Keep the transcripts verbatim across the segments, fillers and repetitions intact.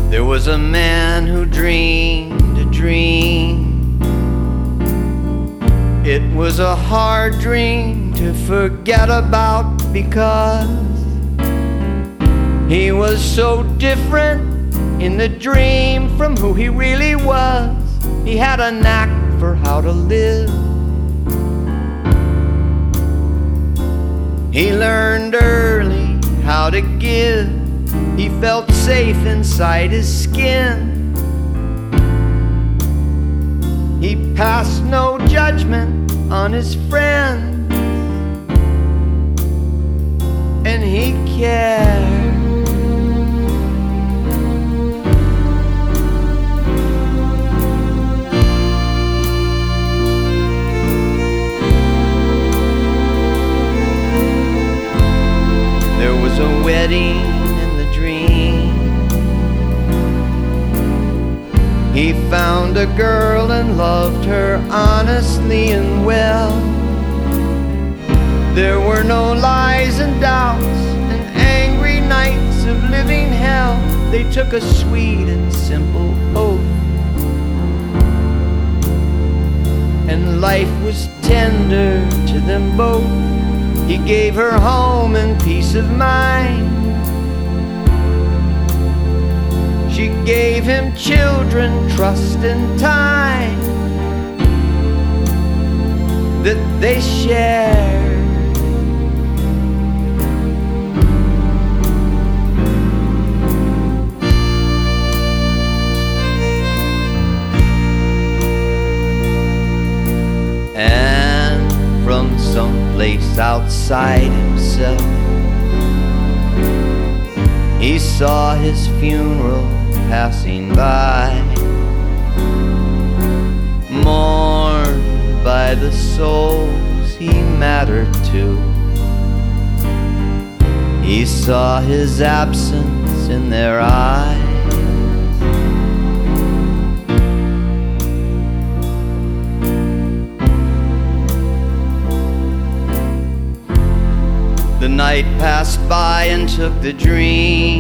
There was a man who dreamed a dream. It was a hard dream to forget about, because he was so different in the dream from who he really was. He had a knack for how to live. He learned early how to give. He felt safe inside his skin. He passed no judgment on his friends, and he cared. There was a wedding in the dream. He found a girl and loved her honestly and well. There were no lies and doubts and angry nights of living hell. They took a sweet and simple oath, and life was tender to them both. He gave her home and peace of mind. She gave him children, trust and time that they shared. And from some place outside himself, he saw his funeral passing by, mourned by the souls he mattered to. He saw his absence in their eyes. The night passed by and took the dream,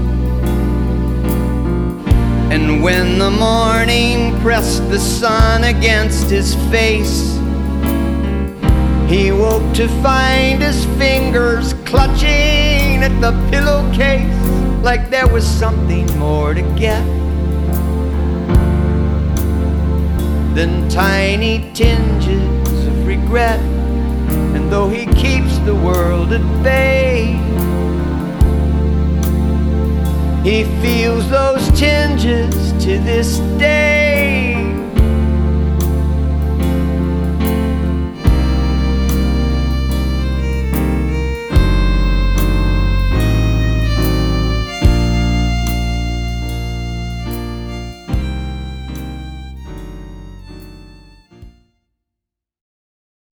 and when the morning pressed the sun against his face, he woke to find his fingers clutching at the pillowcase, like there was something more to get than tiny tinges of regret. And though he keeps the world at bay, he feels those tinges to this day.